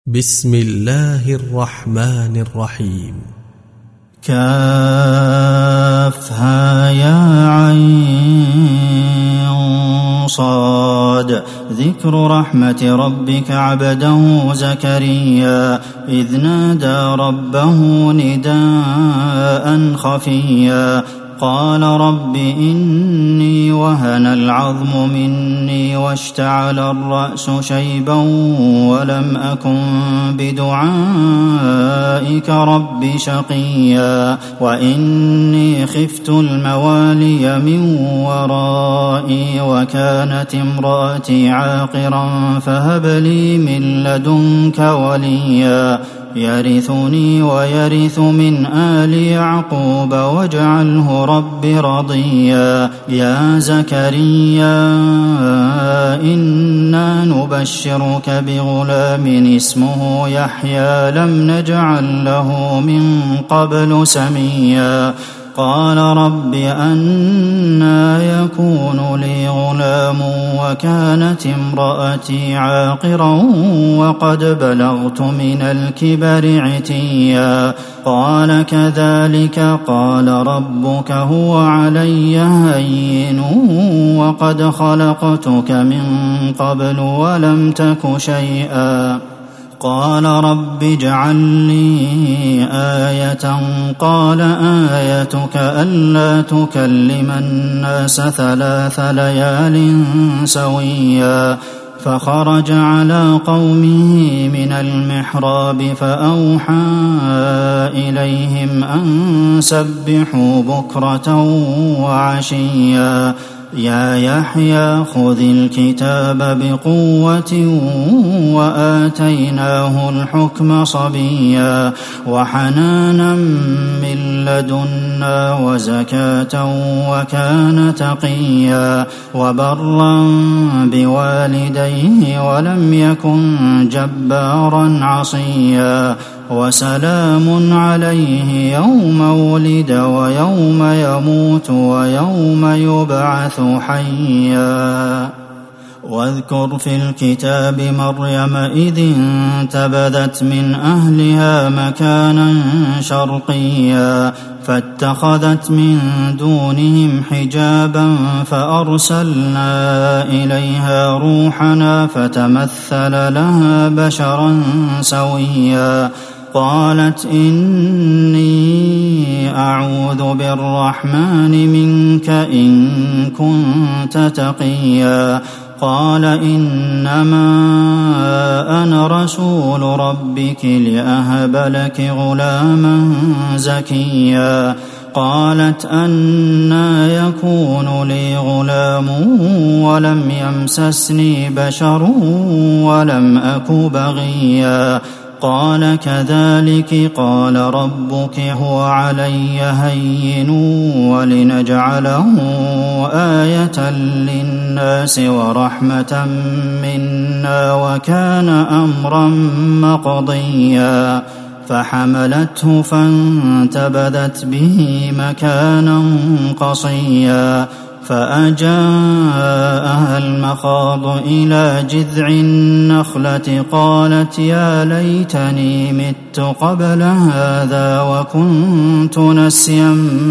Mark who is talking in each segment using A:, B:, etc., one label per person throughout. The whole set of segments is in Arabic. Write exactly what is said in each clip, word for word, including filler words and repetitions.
A: بسم الله الرحمن الرحيم.
B: كافها يا عين صاد. ذكر رحمة ربك عبده زكريا إذ نادى ربه نداء خفيا قال رب إني وهن العظم مني واشتعل الرأس شيبا ولم أكن بدعائك رب شقيا وإني خفت الموالي من ورائي وكانت امرأتي عاقرا فهب لي من لدنك وليا يرثني ويرث من آل يعقوب واجعله رب رضيا. يا زكريا إنا نبشرك بغلام اسمه يحيى لم نجعل له من قبل سميا قال رب أنى يكون لي غلام وكانت امرأتي عاقرا وقد بلغت من الكبر عتيا قال كذلك قال ربك هو علي هين وقد خلقتك من قبل ولم تك شيئا قال رب اجعل لي آية قال آيتك ألا تكلم الناس ثلاث ليال سويا فخرج على قومه من المحراب فأوحى إليهم أن سبحوا بكرة وعشيا يا يحيى خذ الكتاب بقوة وآتيناه الحكم صبيا وحنانا من لدنا وزكاة وكان تقيا وبرا بوالديه ولم يكن جبارا عصيا وسلام عليه يوم ولد ويوم يموت ويوم يبعث حيا. واذكر في الكتاب مريم إذ انتبذت من أهلها مكانا شرقيا فاتخذت من دونهم حجابا فأرسلنا إليها روحنا فتمثل لها بشرا سويا قالت إني أعوذ بالرحمن منك إن كنت تقيا قال إنما أنا رسول ربك لأهب لك غلاما زكيا قالت أنى يكون لي غلام ولم يمسسني بشر ولم أك بغيا قال كذلك قال ربك هو علي هين ولنجعله آية للناس ورحمة منا وكان أمرا مقضيا فحملته فانتبذت به مكانا قصيا فأجاءها المخاض إلى جذع النخلة قالت يا ليتني مت قبل هذا وكنت نسيا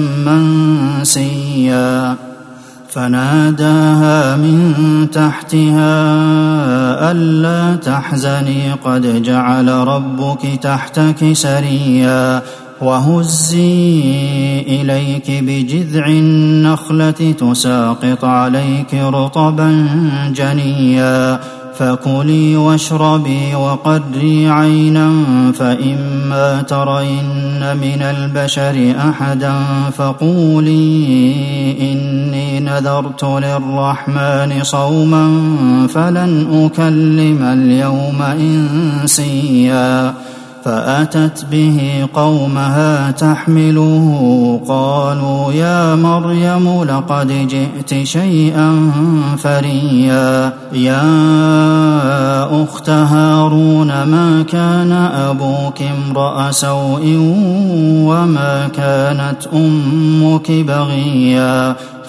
B: منسيا فناداها من تحتها ألا تحزني قد جعل ربك تحتك سريا وهزي إليك بجذع النخلة تساقط عليك رطبا جنيا فكلي واشربي وقري عينا فإما ترين من البشر أحدا فقولي إني نذرت للرحمن صوما فلن أكلم اليوم إنسيا فأتت به قومها تحمله قالوا يا مريم لقد جئت شيئا فريا يا أخت هارون ما كان أبوك امرأ سوء وما كانت أمك بغيا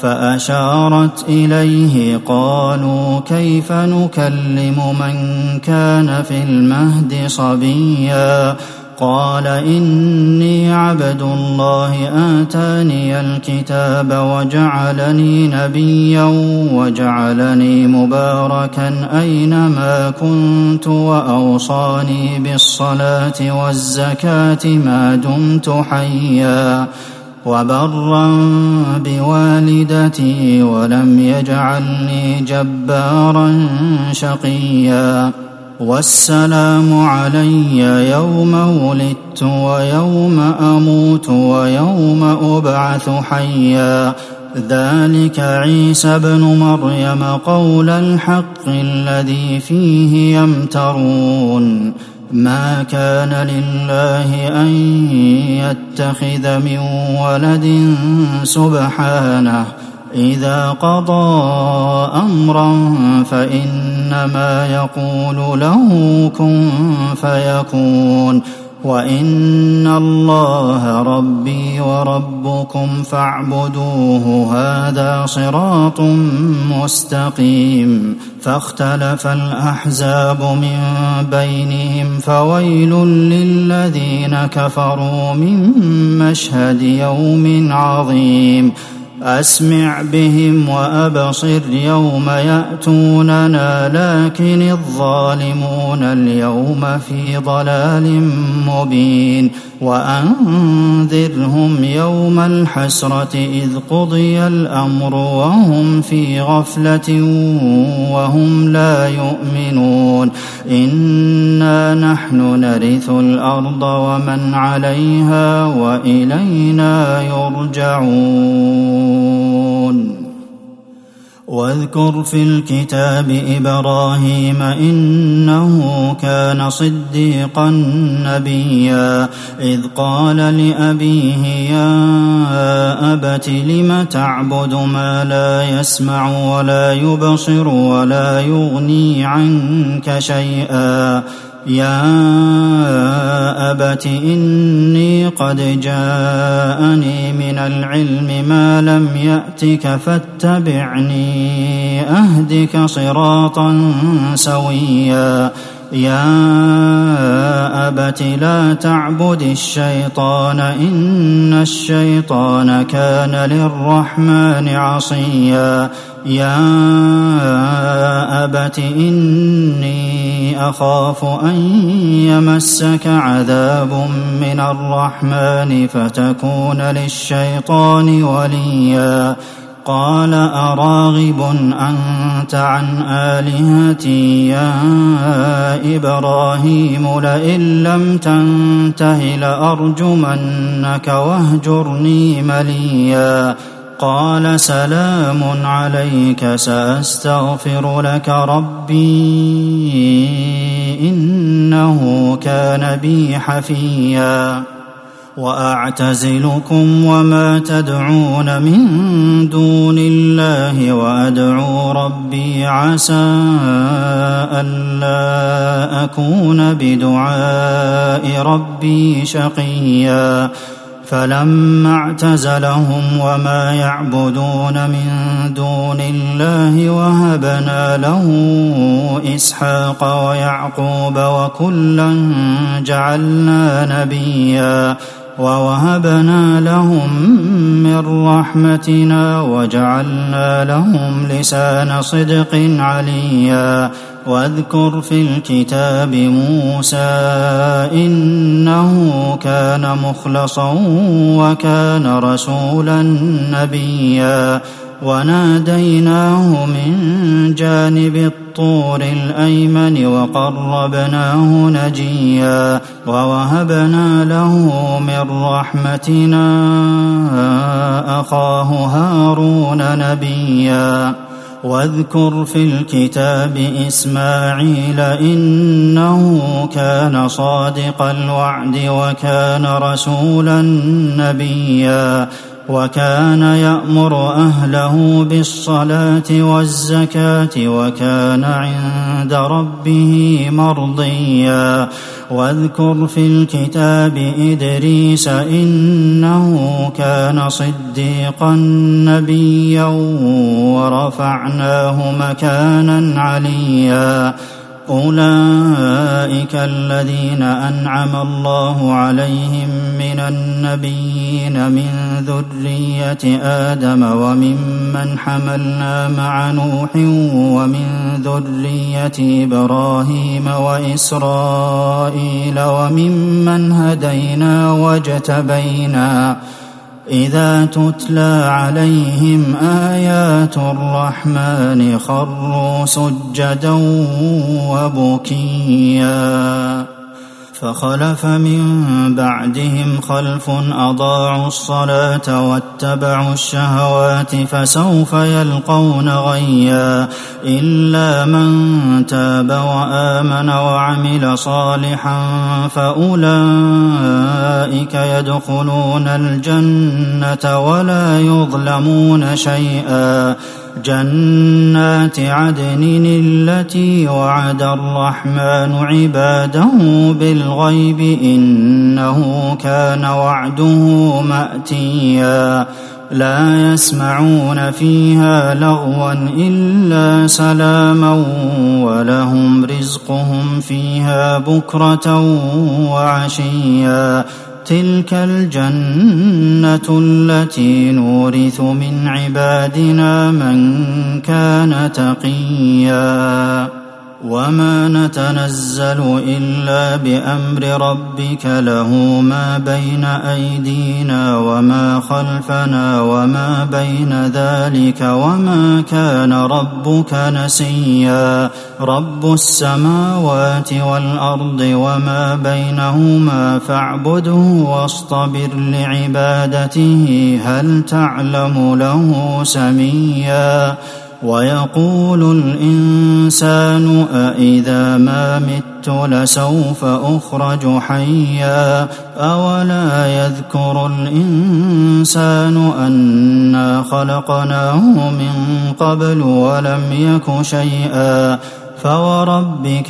B: فأشارت إليه قالوا كيف نكلم من كان في المهد صبيا قال إني عبد الله آتاني الكتاب وجعلني نبيا وجعلني مباركا أينما كنت وأوصاني بالصلاة والزكاة ما دمت حيا وبرا بوالدتي ولم يجعلني جبارا شقيا والسلام علي يوم ولدت ويوم أموت ويوم أبعث حيا ذلك عيسى ابن مريم قول الحق الذي فيه يمترون ما كان لله أن يتخذ من ولد سبحانه إذا قضى أمرا فإنما يقول له كن فيكون وإن الله ربي وربكم فاعبدوه هذا صراط مستقيم فاختلف الأحزاب من بينهم فويل للذين كفروا من مشهد يوم عظيم أسمع بهم وأبصر يوم يأتوننا لكن الظالمون اليوم في ضلال مبين وأنذرهم يوم الحسرة إذ قضي الأمر وهم في غفلة وهم لا يؤمنون إنا نحن نرث الأرض ومن عليها وإلينا يرجعون واذكر في الكتاب إبراهيم إنه كان صديقا نبيا إذ قال لأبيه يا أبت لم تعبد ما لا يسمع ولا يبصر ولا يغني عنك شيئا يا أبت إني قد جاءني من العلم ما لم يأتك فاتبعني أهدك صراطا سويا يا أبت لا تعبد الشيطان إن الشيطان كان للرحمن عصيا يا أبت إني أخاف أن يمسك عذاب من الرحمن فتكون للشيطان وليا قال أراغب أنت عن آلهتي يا إبراهيم لئن لم تنته لأرجمنك واهجرني مليا قال سلام عليك سأستغفر لك ربي إنه كان بي حفيا وأعتزلكم وما تدعون من دون الله وأدعو ربي عسى ألا أكون بدعاء ربي شقيا فلما اعتزلهم وما يعبدون من دون الله وهبنا له إسحاق ويعقوب وكلا جعلنا نبيا ووهبنا لهم من رحمتنا وجعلنا لهم لسان صدق عليا واذكر في الكتاب موسى إنه كان مخلصا وكان رسولا نبيا وناديناه من جانب الطور الأيمن وقربناه نجيا ووهبنا له من رحمتنا أخاه هارون نبيا واذكر في الكتاب إسماعيل إنه كان صادق الوعد وكان رسولا نبيا وكان يأمر أهله بالصلاة والزكاة وكان عند ربه مرضيا واذكر في الكتاب إدريس إنه كان صديقا نبيا ورفعناه مكانا عليا أولئك الذين أنعم الله عليهم من النبيين من ذرية آدم وممن حملنا مع نوح ومن ذرية إبراهيم وإسرائيل وممن هدينا واجتبينا إذا تتلى عليهم آيات الرحمن خروا سجدا وبكيا فخلف من بعدهم خلف أضاعوا الصلاة واتبعوا الشهوات فسوف يلقون غيا إلا من تاب وآمن وعمل صالحا فأولئك يدخلون الجنة ولا يظلمون شيئا جنات عدن التي وعد الرحمن عباده بالغيب إنه كان وعده مأتيا لا يسمعون فيها لغوا إلا سلاما ولهم رزقهم فيها بكرة وعشيا تلك الجنة التي نورث من عبادنا من كان تقيا وما نتنزل إلا بأمر ربك له ما بين أيدينا وما خلفنا وما بين ذلك وما كان ربك نسيا رب السماوات والأرض وما بينهما فاعبده واصطبر لعبادته هل تعلم له سميا ويقول الإنسان أإذا ما مت لسوف أخرج حيا أولا يذكر الإنسان أنا خلقناه من قبل ولم يك شيئا فوربك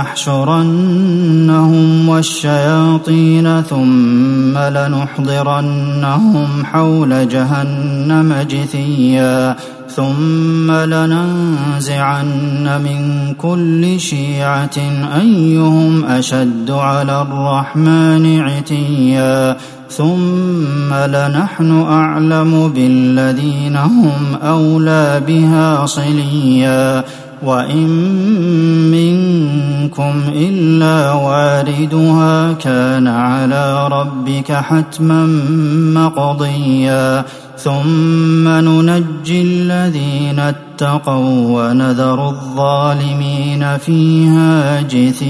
B: لنحشرنهم والشياطين ثم لنحضرنهم حول جهنم جثيا ثم لننزعن من كل شيعة أيهم أشد على الرحمن عتيا ثم لنحن أعلم بالذين هم أولى بها صليا وإن منكم إلا واردها كان على ربك حتما مقضيا ثم ننجي الذين اتقوا ونذر الظالمين فيها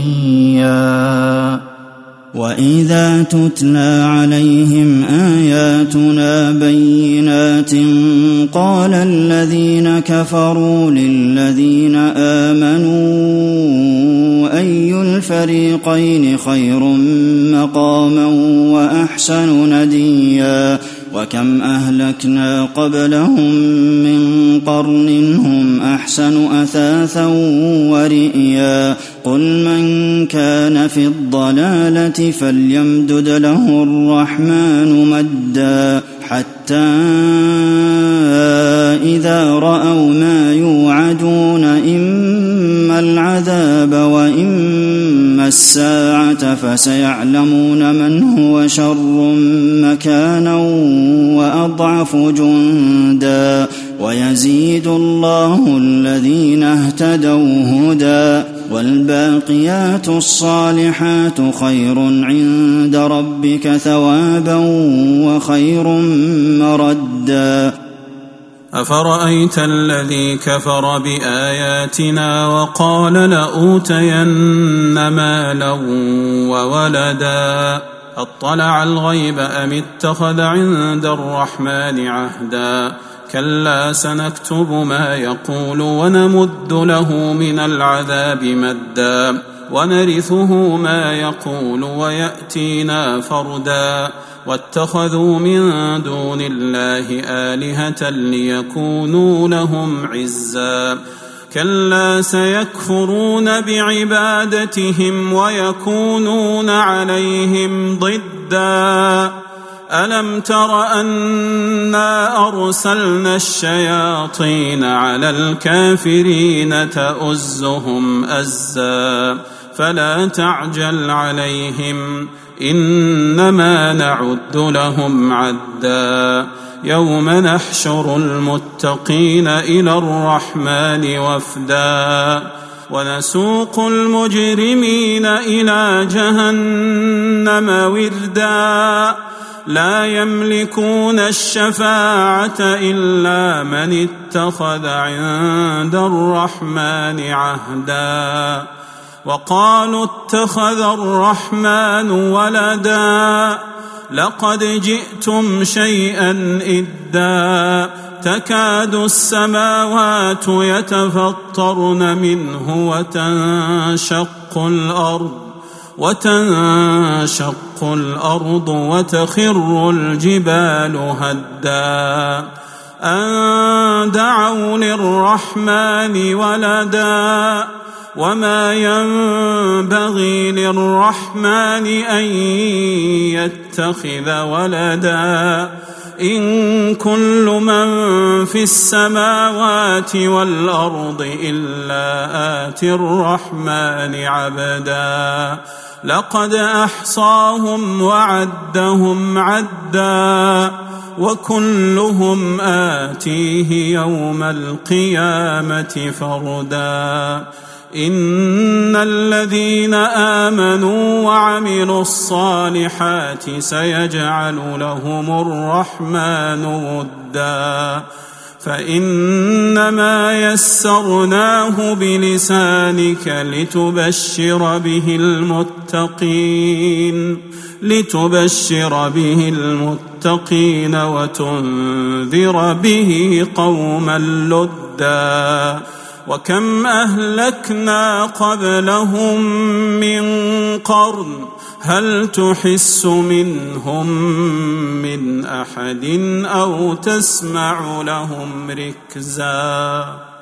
B: جثيا وإذا تتلى عليهم آياتنا بينات قال الذين كفروا للذين آمنوا أي الفريقين خير مقاما وأحسن نديا وكم أهلكنا قبلهم من قرن هم أحسن أثاثا ورئيا قل من كان في الضلالة فليمدد له الرحمن مدا حتى إذا رأوا ما يوعدون إما العذاب وإما الساعة فسيعلمون من هو شر مكانا وأضعف جندا ويزيد الله الذين اهتدوا هدى والباقيات الصالحات خير عند ربك ثوابا وخير مردا
C: أفرأيت الذي كفر بآياتنا وقال لأوتين مالا وولدا أطلع الغيب أم اتخذ عند الرحمن عهدا كلا سنكتب ما يقول ونمد له من العذاب مدا ونرثه ما يقول ويأتينا فردا واتخذوا من دون الله آلهة ليكونوا لهم عزا كلا سيكفرون بعبادتهم ويكونون عليهم ضدا ألم تر أنا أرسلنا الشياطين على الكافرين تؤزهم أزا فلا تعجل عليهم إنما نعد لهم عدا يوم نحشر المتقين إلى الرحمن وفدا ونسوق المجرمين إلى جهنم وردا لا يملكون الشفاعة إلا من اتخذ عند الرحمن عهدا وقالوا اتخذ الرحمن ولدا لقد جئتم شيئا إدا تكاد السماوات يتفطرن منه وتنشق الأرض وتنشق الأرض وتخر الجبال هدا أن دعوا للرحمن ولدا وما ينبغي للرحمن أن يتخذ ولدا إن كل من في السماوات والأرض إلا آتي الرحمن عبدا لقد أحصاهم وعدهم عدا وكلهم آتيه يوم القيامة فردا إن الذين آمنوا وعملوا الصالحات سيجعل لهم الرحمن ودا فإنما يسرناه بلسانك لتبشر به المتقين لتبشر به المتقين وتنذر به قوما لدا وكم أهلكنا قبلهم من قرن هل تحس منهم من أحد أو تسمع لهم ركزا.